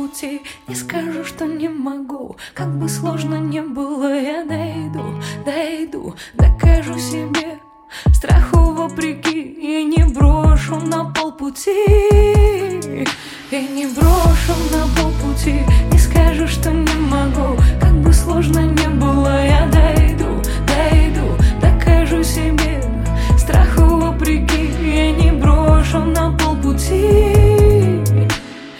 полпути. Не скажу, что не могу, как бы сложно не было, я дойду, докажу себе, страху вопреки. И не брошу на полпути, и не брошу на полпути. Не скажу, что не могу, как бы сложно не было, я